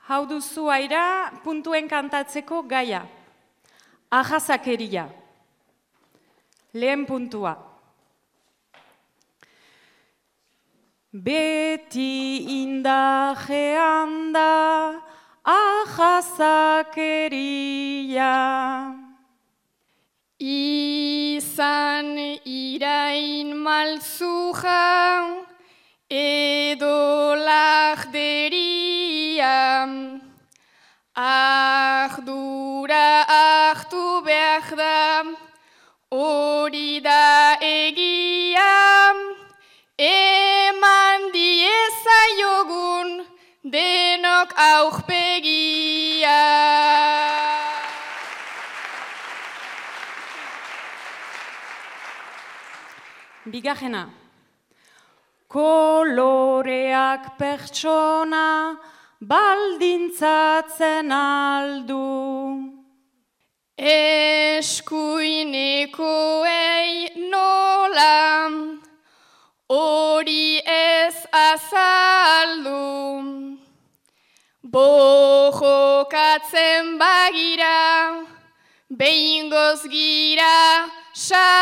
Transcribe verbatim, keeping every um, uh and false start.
Hau duzu aira puntuen kantatzeko gaia. Ahazakeria. Lehen puntua. Beti indajean da ahazakeria. Izan irain malzuja edo lahderia, ahdura ahtu behar da, hori da egia, eman diezaiogun denok aurpegia. Bigarrena. Koloreak pertsona baldintzatzen aldu. Eskuinekoei nola, hori ez azaldu. Bojokatzen bagira, behingoz gira,